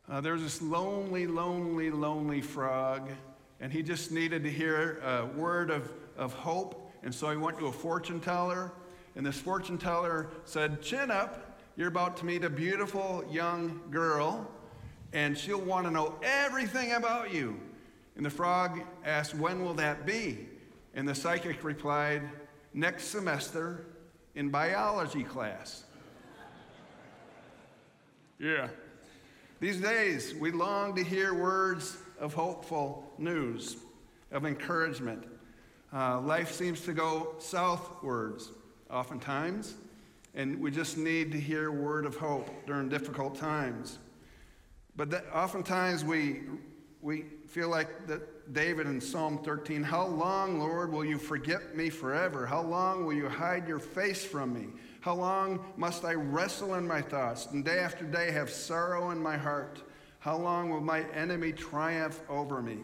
There was this lonely frog, and he just needed to hear a word of hope, and so he went to a fortune teller, and this fortune teller said, "Chin up, you're about to meet a beautiful young girl, and she'll want to know everything about you." And the frog asked, "When will that be?" And the psychic replied, "Next semester in biology class." Yeah. These days, we long to hear words of hopeful news, of encouragement. Life seems to go southwards oftentimes, and we just need to hear a word of hope during difficult times. But oftentimes we feel like that David in Psalm 13, "How long, Lord, will you forget me forever? How long will you hide your face from me? How long must I wrestle in my thoughts and day after day have sorrow in my heart? How long will my enemy triumph over me?"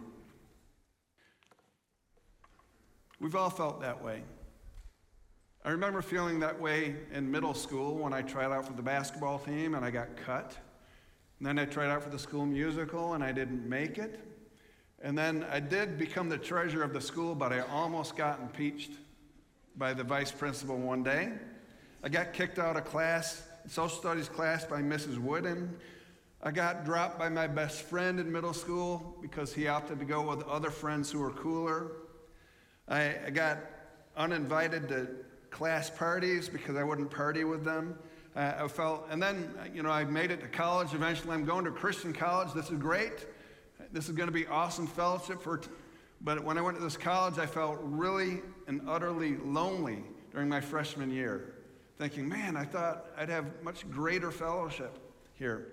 We've all felt that way. I remember feeling that way in middle school when I tried out for the basketball team and I got cut. And then I tried out for the school musical and I didn't make it. And then I did become the treasurer of the school, but I almost got impeached by the vice principal one day. I got kicked out of class, social studies class, by Mrs. Wooden. I got dropped by my best friend in middle school because he opted to go with other friends who were cooler. I got uninvited to class parties because I wouldn't party with them. And then, I made it to college eventually. I'm going to a Christian college. This is great. This is going to be awesome fellowship. But when I went to this college, I felt really and utterly lonely during my freshman year, thinking, man, I thought I'd have much greater fellowship here.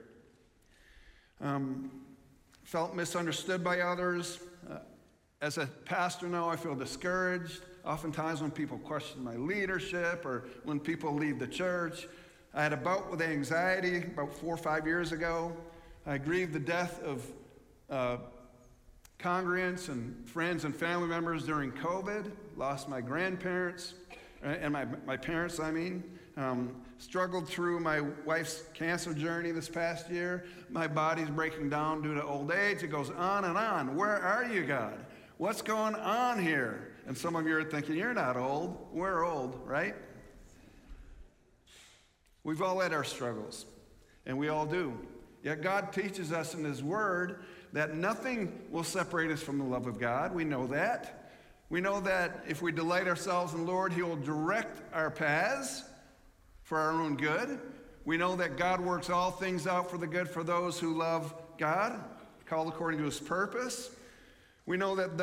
Felt misunderstood by others. As a pastor now, I feel discouraged. Oftentimes when people question my leadership or when people leave the church. I had a bout with anxiety about 4 or 5 years ago. I grieved the death of congregants and friends and family members during COVID. Lost my grandparents, and my parents, struggled through my wife's cancer journey this past year. My body's breaking down due to old age. It goes on and on. Where are you, God? What's going on here? And some of you are thinking, you're not old. We're old, right? We've all had our struggles, and we all do. Yet God teaches us in His Word that nothing will separate us from the love of God. We know that. We know that if we delight ourselves in the Lord, He will direct our paths for our own good. We know that God works all things out for the good for those who love God, called according to His purpose. We know that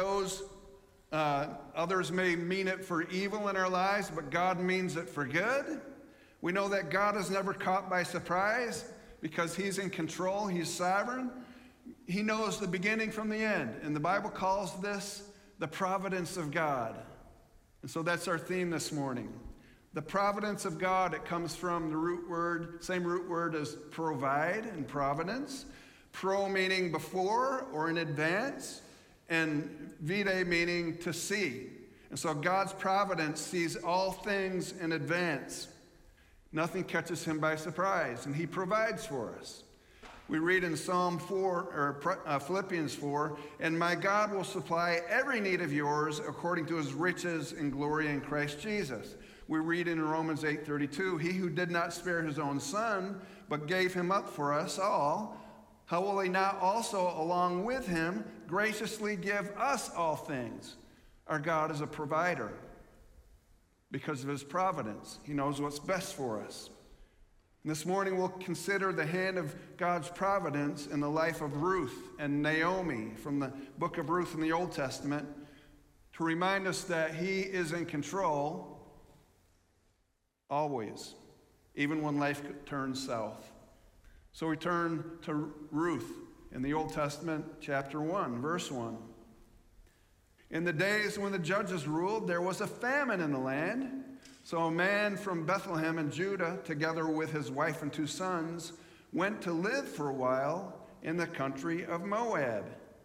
others may mean it for evil in our lives, but God means it for good. We know that God is never caught by surprise because He's in control, He's sovereign. He knows the beginning from the end, and the Bible calls this the providence of God. And so that's our theme this morning. The providence of God, it comes from the same root word as provide and providence. Pro meaning before or in advance, and vide meaning to see. And so God's providence sees all things in advance. Nothing catches Him by surprise, and He provides for us. We read in Philippians 4, "And my God will supply every need of yours according to His riches and glory in Christ Jesus." We read in Romans 8:32, "He who did not spare His own Son, but gave Him up for us all, how will He not also, along with Him, graciously give us all things?" Our God is a provider. Because of His providence, He knows what's best for us. And this morning we'll consider the hand of God's providence in the life of Ruth and Naomi from the book of Ruth in the Old Testament to remind us that He is in control always, even when life turns south. So we turn to Ruth in the Old Testament, chapter 1, verse 1. "In the days when the judges ruled, there was a famine in the land. So a man from Bethlehem in Judah, together with his wife and 2 sons, went to live for a while in the country of Moab."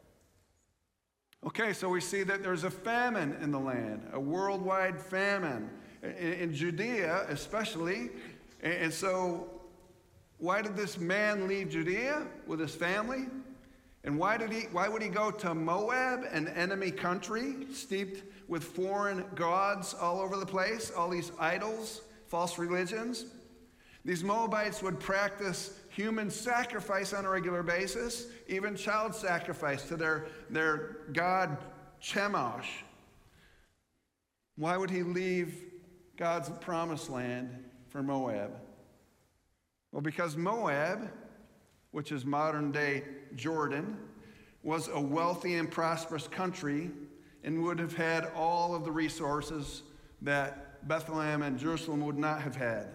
Okay, so we see that there's a famine in the land, a worldwide famine, in Judea especially. And so why did this man leave Judea with his family? And why would he go to Moab, an enemy country, steeped with foreign gods all over the place, all these idols, false religions? These Moabites would practice human sacrifice on a regular basis, even child sacrifice to their god Chemosh. Why would he leave God's promised land for Moab? Well, because Moab, which is modern-day Jordan, was a wealthy and prosperous country and would have had all of the resources that Bethlehem and Jerusalem would not have had.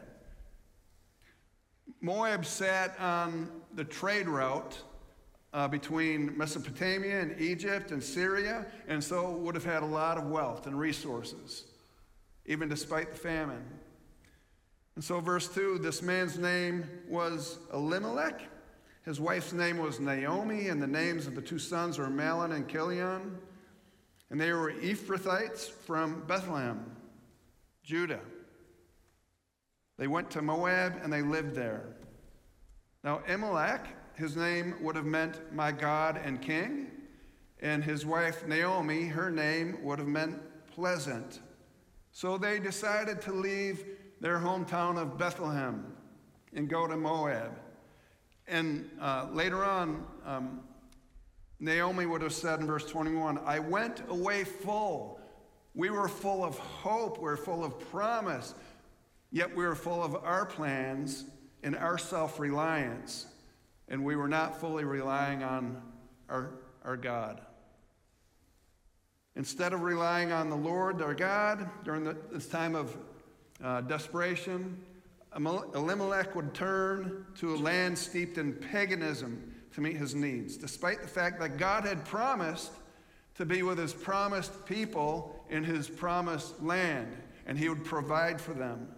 Moab sat on the trade route between Mesopotamia and Egypt and Syria, and so would have had a lot of wealth and resources, even despite the famine. And so verse 2, this man's name was Elimelech. His wife's name was Naomi, and the names of the two sons were Mahlon and Chilion. And they were Ephrathites from Bethlehem, Judah. They went to Moab, and they lived there. Now, Elimelech, his name would have meant my God and King, and his wife Naomi, her name would have meant pleasant. So they decided to leave their hometown of Bethlehem and go to Moab. And later on, Naomi would have said in verse 21, I went away full. We were full of hope. We were full of promise. Yet we were full of our plans and our self-reliance. And we were not fully relying on our God. Instead of relying on the Lord, our God, during this time of desperation, Elimelech would turn to a land steeped in paganism to meet his needs, despite the fact that God had promised to be with his promised people in his promised land, and he would provide for them.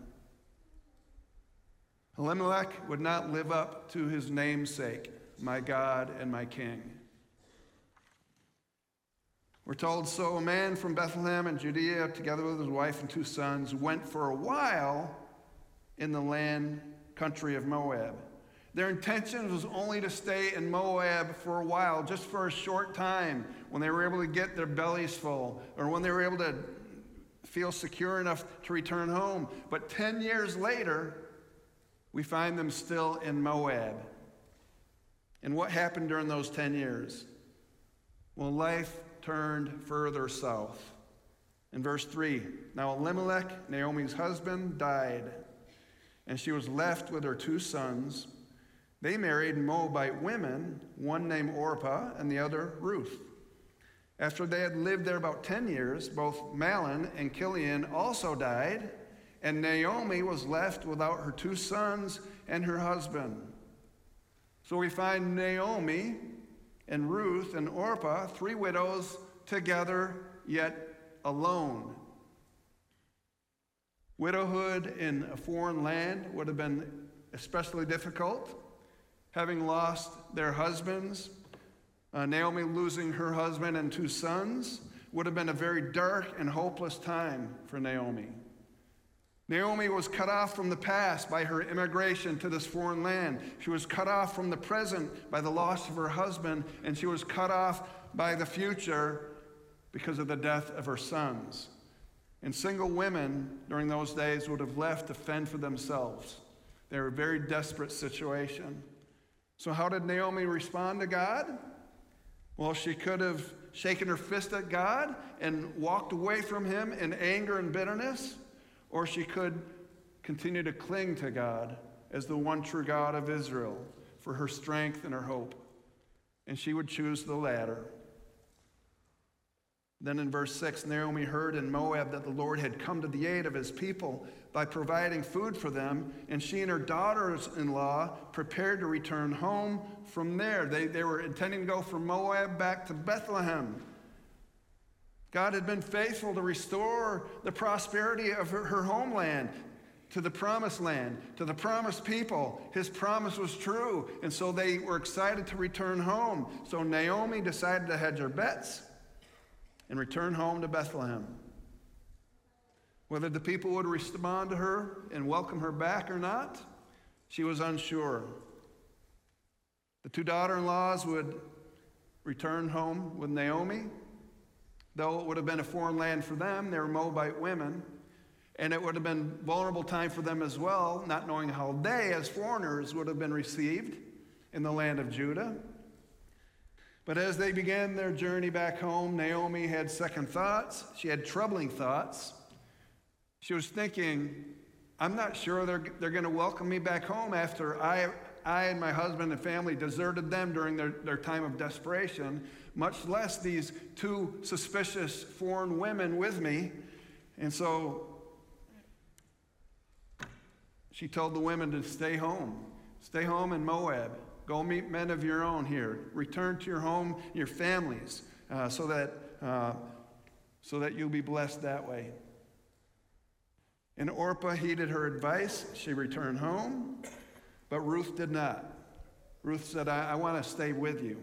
Elimelech would not live up to his namesake, my God and my King. We're told, so a man from Bethlehem in Judea, together with his wife and two sons, went for a while in the land country of Moab. Their intention was only to stay in Moab for a while, just for a short time, when they were able to get their bellies full, or when they were able to feel secure enough to return home. But 10 years later, we find them still in Moab. And what happened during those 10 years? Well, life turned further south. In verse 3, now Elimelech, Naomi's husband, died, and she was left with her two sons. They married Moabite women, one named Orpah and the other Ruth. After they had lived there about 10 years, both Mahlon and Chilion also died, and Naomi was left without her two sons and her husband. So we find Naomi and Ruth and Orpah, three widows, together yet alone. Widowhood in a foreign land would have been especially difficult. Having lost their husbands, Naomi losing her husband and two sons would have been a very dark and hopeless time for Naomi. Naomi was cut off from the past by her immigration to this foreign land. She was cut off from the present by the loss of her husband, and she was cut off by the future because of the death of her sons. And single women during those days would have left to fend for themselves. They were a very desperate situation. So how did Naomi respond to God? Well, she could have shaken her fist at God and walked away from him in anger and bitterness, or she could continue to cling to God as the one true God of Israel for her strength and her hope. And she would choose the latter. Then in verse 6, Naomi heard in Moab that the Lord had come to the aid of his people by providing food for them, and she and her daughters-in-law prepared to return home from there. They were intending to go from Moab back to Bethlehem. God had been faithful to restore the prosperity of her homeland to the promised land, to the promised people. His promise was true, and so they were excited to return home. So Naomi decided to hedge her bets and return home to Bethlehem. Whether the people would respond to her and welcome her back or not, She was unsure. The two daughter-in-laws would return home with Naomi. Though it would have been a foreign land for them, they were Moabite women, and it would have been a vulnerable time for them as well, not knowing how they, as foreigners, would have been received in the land of Judah. But as they began their journey back home, Naomi had second thoughts. She had troubling thoughts. She was thinking, I'm not sure they're going to welcome me back home after I and my husband and family deserted them during their time of desperation, much less these two suspicious foreign women with me. And so she told the women to stay home. Stay home in Moab. Go meet men of your own here. Return to your home, your families, so that you'll be blessed that way. And Orpah heeded her advice. She returned home, but Ruth did not. Ruth said, I want to stay with you.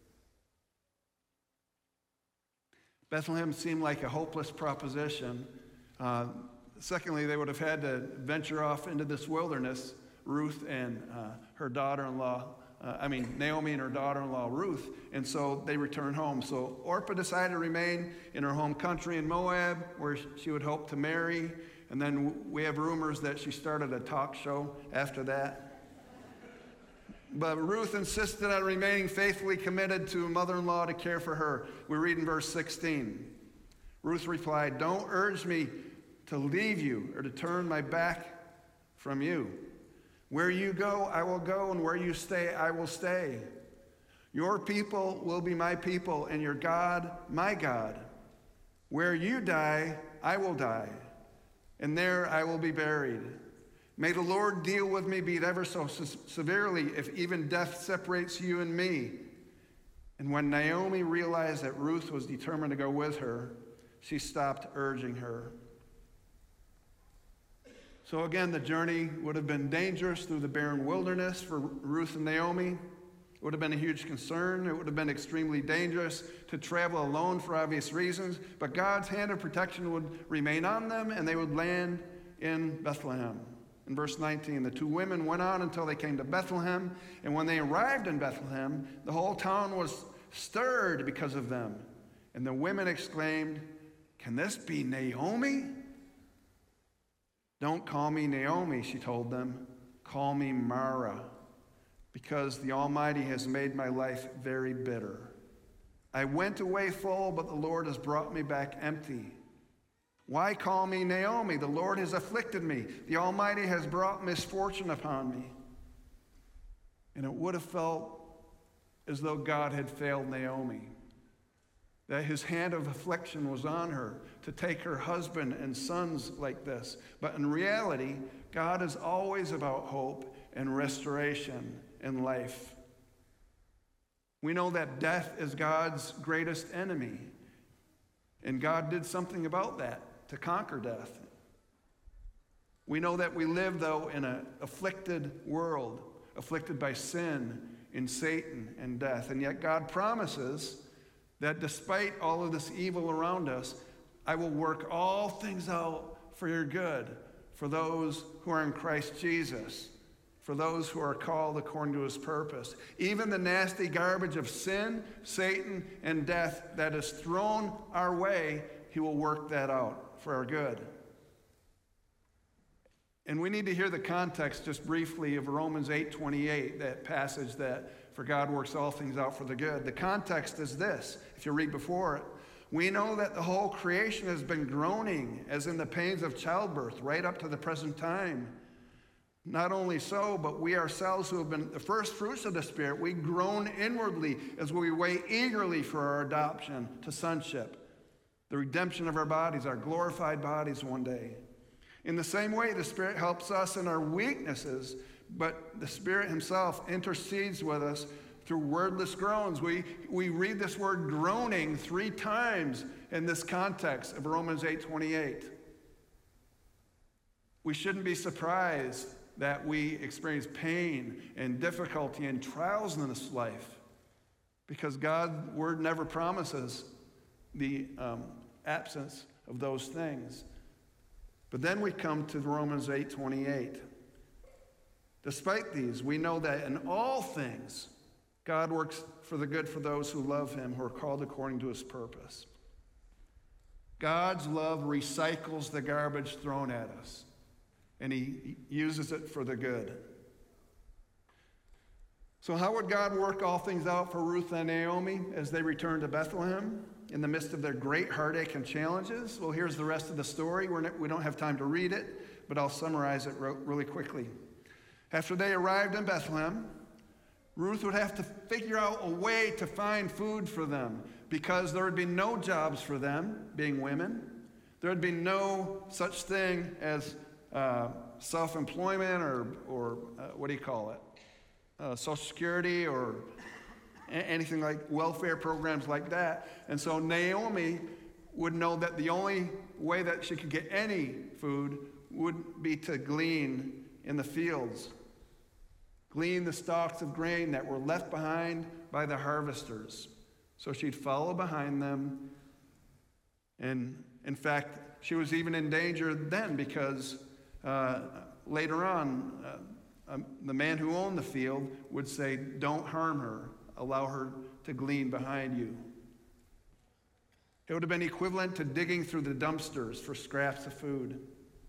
Bethlehem seemed like a hopeless proposition. Secondly, they would have had to venture off into this wilderness, Ruth and her daughter-in-law, Naomi and her daughter-in-law, Ruth, and so they returned home. So Orpah decided to remain in her home country in Moab, where she would hope to marry, and then we have rumors that she started a talk show after that. But Ruth insisted on remaining faithfully committed to a mother-in-law to care for her. We read in verse 16. Ruth replied, "Don't urge me to leave you or to turn my back from you. Where you go, I will go, and where you stay, I will stay. Your people will be my people, and your God, my God. Where you die, I will die, and there I will be buried. May the Lord deal with me, be it ever so severely, if even death separates you and me." And when Naomi realized that Ruth was determined to go with her, she stopped urging her. So again, the journey would have been dangerous through the barren wilderness for Ruth and Naomi. It would have been a huge concern. It would have been extremely dangerous to travel alone for obvious reasons. But God's hand of protection would remain on them, and they would land in Bethlehem. In verse 19, the two women went on until they came to Bethlehem. And when they arrived in Bethlehem, the whole town was stirred because of them. And the women exclaimed, "Can this be Naomi?" "Don't call me Naomi," she told them. "Call me Mara, because the Almighty has made my life very bitter. I went away full, but the Lord has brought me back empty. Why call me Naomi? The Lord has afflicted me. The Almighty has brought misfortune upon me." And it would have felt as though God had failed Naomi, that his hand of affliction was on her to take her husband and sons like this. But in reality, God is always about hope and restoration in life. We know that death is God's greatest enemy, and God did something about that to conquer death. We know that we live, though, in an afflicted world, afflicted by sin and Satan and death, and yet God promises that despite all of this evil around us, I will work all things out for your good, for those who are in Christ Jesus, for those who are called according to his purpose. Even the nasty garbage of sin, Satan, and death that is thrown our way, he will work that out for our good. And we need to hear the context just briefly of Romans 8:28, that passage that for God works all things out for the good. The context is this, if you read before it. We know that the whole creation has been groaning as in the pains of childbirth right up to the present time. Not only so, but we ourselves who have been the first fruits of the Spirit, we groan inwardly as we wait eagerly for our adoption to sonship, the redemption of our bodies, our glorified bodies one day. In the same way, the Spirit helps us in our weaknesses, but the Spirit himself intercedes with us through wordless groans. We read this word groaning 3 times in this context of Romans 8:28. We shouldn't be surprised that we experience pain and difficulty and trials in this life, because God's word never promises the absence of those things. But then we come to Romans 8:28. Despite these, we know that in all things, God works for the good for those who love him, who are called according to his purpose. God's love recycles the garbage thrown at us, and he uses it for the good. So how would God work all things out for Ruth and Naomi as they returned to Bethlehem in the midst of their great heartache and challenges? Well, here's the rest of the story. We don't have time to read it, but I'll summarize it really quickly. After they arrived in Bethlehem, Ruth would have to figure out a way to find food for them because there would be no jobs for them, being women. There would be no such thing as self-employment or what do you call it? Social Security or anything like welfare programs like that. And so Naomi would know that the only way that she could get any food would be to glean in the fields. Glean the stalks of grain that were left behind by the harvesters. So she'd follow behind them. And in fact, she was even in danger then because later on, the man who owned the field would say, "Don't harm her. Allow her to glean behind you." It would have been equivalent to digging through the dumpsters for scraps of food.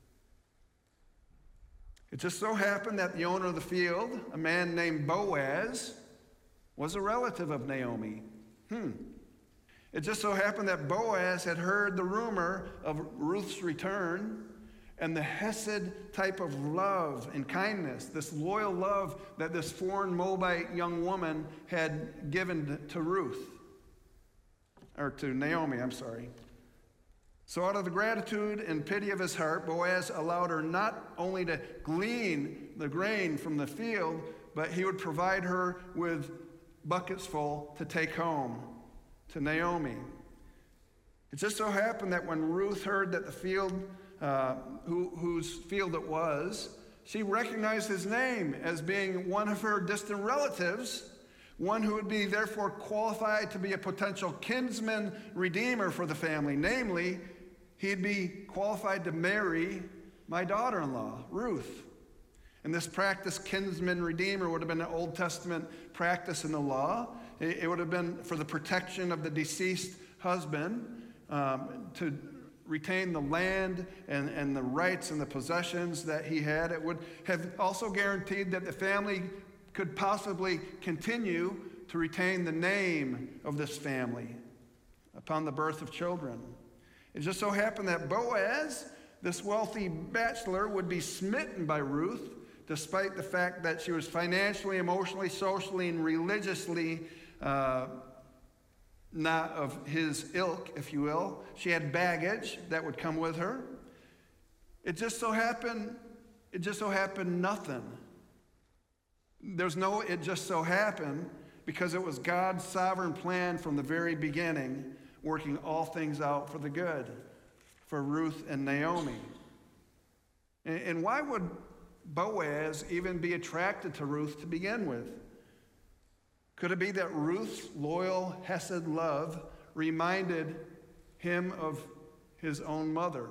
It just so happened that the owner of the field, a man named Boaz, was a relative of Naomi. It just so happened that Boaz had heard the rumor of Ruth's return and the Hesed type of love and kindness, this loyal love that this foreign Moabite young woman had given to Ruth, or to Naomi, I'm sorry. So out of the gratitude and pity of his heart, Boaz allowed her not only to glean the grain from the field, but he would provide her with buckets full to take home to Naomi. It just so happened that when Ruth heard that the field, whose field it was, she recognized his name as being one of her distant relatives, one who would be therefore qualified to be a potential kinsman redeemer for the family. Namely, he'd be qualified to marry my daughter-in-law, Ruth. And this practice, kinsman redeemer, would have been an Old Testament practice in the law. It would have been for the protection of the deceased husband, to retain the land and the rights and the possessions that he had. It would have also guaranteed that the family could possibly continue to retain the name of this family upon the birth of children. It just so happened that Boaz, this wealthy bachelor, would be smitten by Ruth, despite the fact that she was financially, emotionally, socially, and religiously not of his ilk, if you will. She had baggage that would come with her. It just so happened nothing. There's no it just so happened, because it was God's sovereign plan from the very beginning, working all things out for the good for Ruth and Naomi. And why would Boaz even be attracted to Ruth to begin with? Could it be that Ruth's loyal Hesed love reminded him of his own mother?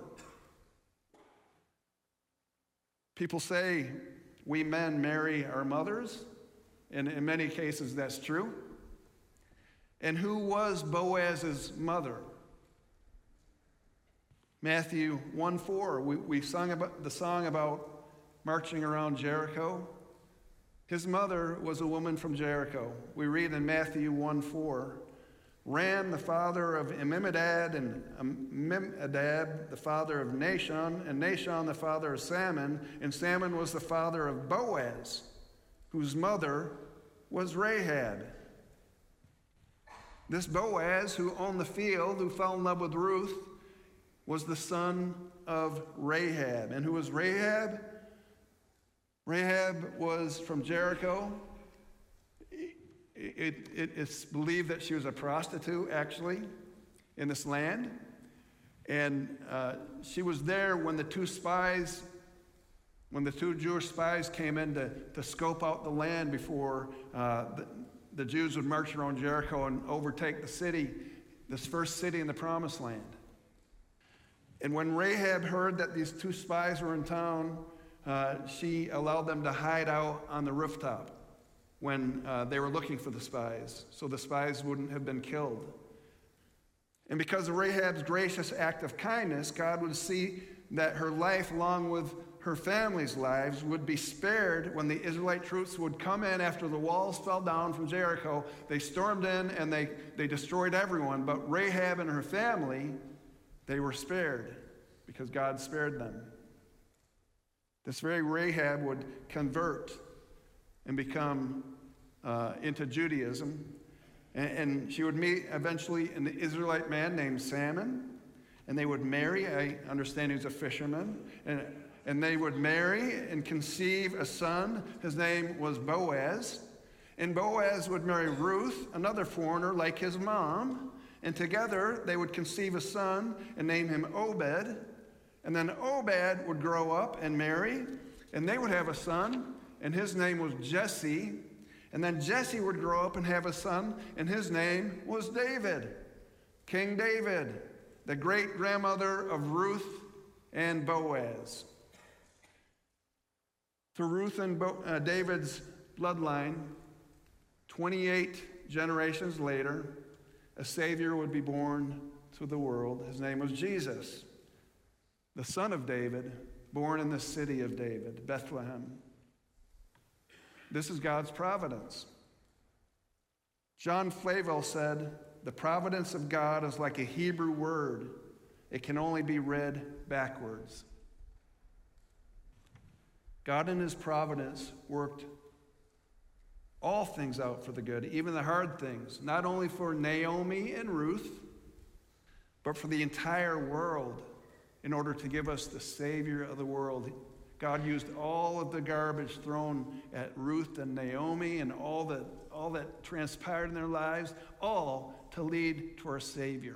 People say we men marry our mothers, and in many cases that's true. And who was Boaz's mother? Matthew 1:4, we sung about the song about marching around Jericho. His mother was a woman from Jericho. We read in Matthew 1:4, Ram, the father of Amminadab, and Amminadab, the father of Nahshon, and Nahshon, the father of Salmon, and Salmon was the father of Boaz, whose mother was Rahab. This Boaz, who owned the field, who fell in love with Ruth, was the son of Rahab. And who was Rahab? Rahab was from Jericho. It's believed that she was a prostitute, actually, in this land. And she was there when the two Jewish spies came in to scope out the land before the Jews would march around Jericho and overtake the city, this first city in the Promised Land. And when Rahab heard that these two spies were in town, she allowed them to hide out on the rooftop when they were looking for the spies, so the spies wouldn't have been killed. And because of Rahab's gracious act of kindness, God would see that her life, along with her family's lives, would be spared when the Israelite troops would come in after the walls fell down from Jericho. They stormed in and they destroyed everyone, but Rahab and her family, they were spared because God spared them. This very Rahab would convert and become into Judaism, and she would meet eventually an Israelite man named Salmon, and they would marry. I understand he was a fisherman, and they would marry and conceive a son. His name was Boaz, and Boaz would marry Ruth, another foreigner like his mom, and together they would conceive a son and name him Obed. And then Obed would grow up and marry, and they would have a son, and his name was Jesse. And then Jesse would grow up and have a son, and his name was David, King David, the great-grandmother of Ruth and Boaz. Through Ruth and David's bloodline, 28 generations later, a Savior would be born to the world. His name was Jesus, the son of David, born in the city of David, Bethlehem. This is God's providence. John Flavel said, "The providence of God is like a Hebrew word. It can only be read backwards." God in his providence worked all things out for the good, even the hard things, not only for Naomi and Ruth, but for the entire world, in order to give us the Savior of the world. God used all of the garbage thrown at Ruth and Naomi and all that transpired in their lives, all to lead to our Savior.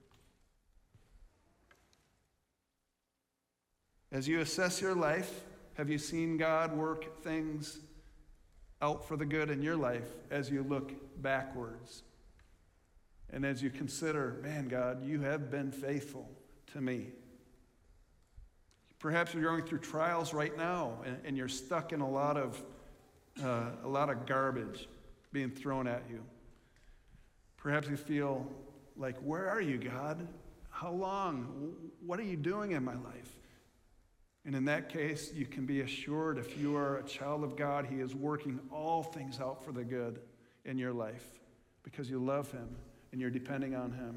As you assess your life, have you seen God work things out for the good in your life as you look backwards? And as you consider, man, God, you have been faithful to me. Perhaps you're going through trials right now, and you're stuck in a lot of garbage being thrown at you. Perhaps you feel like, where are you, God? How long? What are you doing in my life? And in that case, you can be assured, if you are a child of God, he is working all things out for the good in your life because you love him and you're depending on him.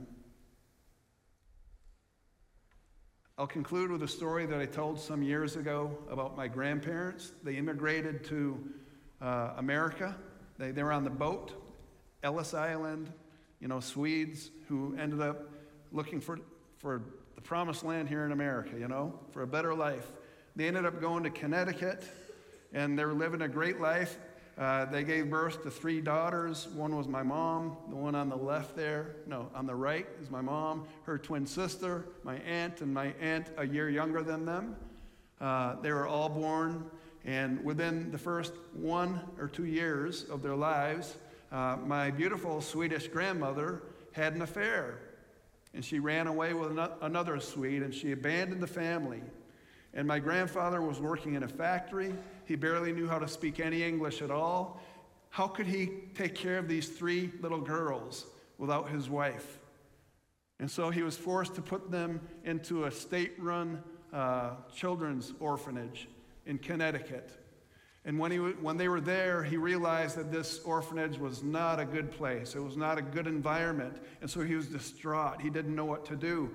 I'll conclude with a story that I told some years ago about my grandparents. They immigrated to America. They were on the boat, Ellis Island, Swedes who ended up looking for the promised land here in America, for a better life. They ended up going to Connecticut, and they were living a great life. They gave birth to 3 daughters. One was my mom, the one on the left there. No, on the right is my mom, her twin sister, my aunt, and my aunt a year younger than them. They were all born, and within the first 1 or 2 years of their lives, my beautiful Swedish grandmother had an affair. And she ran away with another Swede, and she abandoned the family. And my grandfather was working in a factory. He barely knew how to speak any English at all. How could he take care of these 3 little girls without his wife? And so he was forced to put them into a state-run children's orphanage in Connecticut. And when they were there, he realized that this orphanage was not a good place. It was not a good environment. And so he was distraught. He didn't know what to do.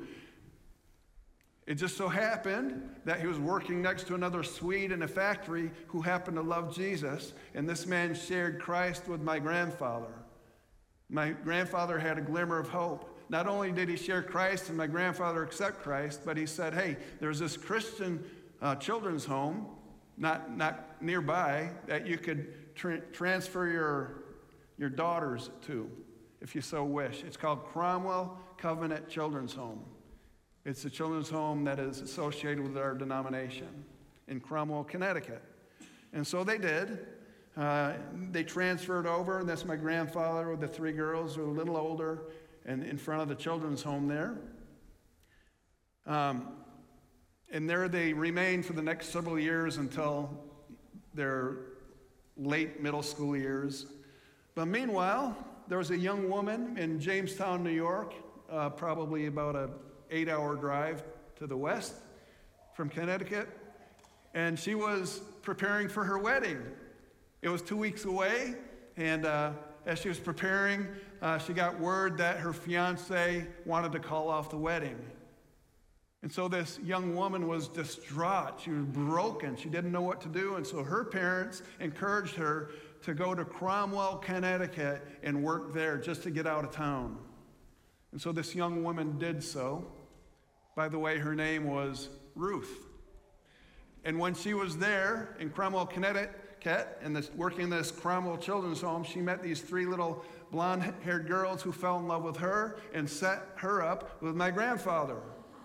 It just so happened that he was working next to another Swede in a factory who happened to love Jesus. And this man shared Christ with my grandfather. My grandfather had a glimmer of hope. Not only did he share Christ and my grandfather accept Christ, but he said, hey, there's this Christian children's home not nearby that you could transfer your daughters to, if you so wish. It's called Cromwell Covenant Children's Home. It's a children's home that is associated with our denomination in Cromwell, Connecticut. And so they did. They transferred over, and that's my grandfather with the 3 girls who were a little older, and in front of the children's home there. And there they remained for the next several years until their late middle school years. But meanwhile, there was a young woman in Jamestown, New York, probably about an 8-hour drive to the west from Connecticut, and she was preparing for her wedding. It was 2 weeks away, and as she was preparing, she got word that her fiancé wanted to call off the wedding. And so this young woman was distraught. She was broken. She didn't know what to do, and so her parents encouraged her to go to Cromwell, Connecticut, and work there just to get out of town. And so this young woman did so. By the way, her name was Ruth. And when she was there in Cromwell, Connecticut, and working in this Cromwell Children's Home, she met these 3 little blonde-haired girls who fell in love with her and set her up with my grandfather.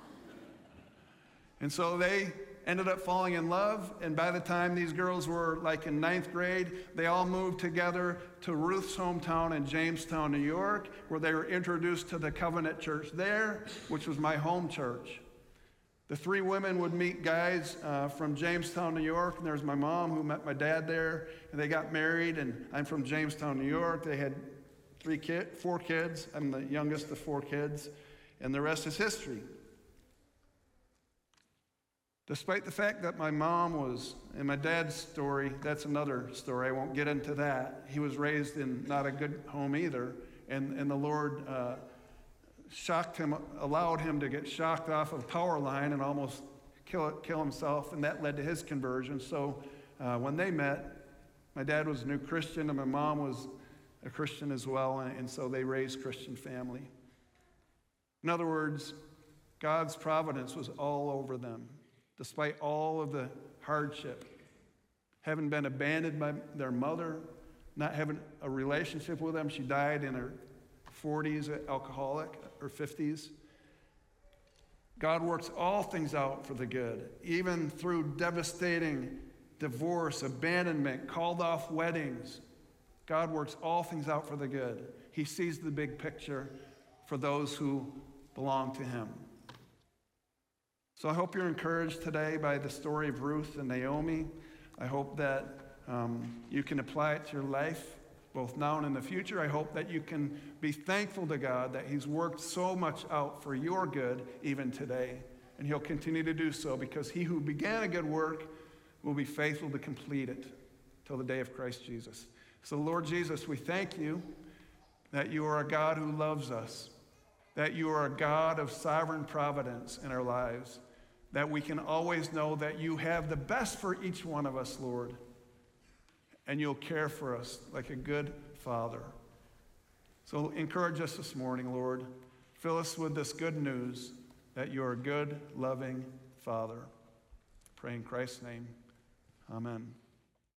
And so they ended up falling in love, and by the time these girls were like in 9th grade, they all moved together to Ruth's hometown in Jamestown, New York, where they were introduced to the Covenant Church there, which was my home church. The 3 women would meet guys from Jamestown, New York, and there's my mom who met my dad there, and they got married, and I'm from Jamestown, New York. They had 4 kids. I'm the youngest of 4 kids, and the rest is history. Despite the fact that my mom was, and my dad's story, that's another story, I won't get into that. He was raised in not a good home either, and the Lord shocked him, allowed him to get shocked off of a power line and almost kill himself, and that led to his conversion. So when they met, my dad was a new Christian, and my mom was a Christian as well, and so they raised Christian family. In other words, God's providence was all over them. Despite all of the hardship, having been abandoned by their mother, not having a relationship with them. She died in her 40s, alcoholic, or 50s. God works all things out for the good, even through devastating divorce, abandonment, called off weddings. God works all things out for the good. He sees the big picture for those who belong to him. So I hope you're encouraged today by the story of Ruth and Naomi. I hope that you can apply it to your life, both now and in the future. I hope that you can be thankful to God that he's worked so much out for your good even today. And he'll continue to do so because he who began a good work will be faithful to complete it till the day of Christ Jesus. So Lord Jesus, we thank you that you are a God who loves us, that you are a God of sovereign providence in our lives, that we can always know that you have the best for each one of us, Lord, and you'll care for us like a good Father. So encourage us this morning, Lord. Fill us with this good news that you're a good, loving Father. Pray in Christ's name. Amen.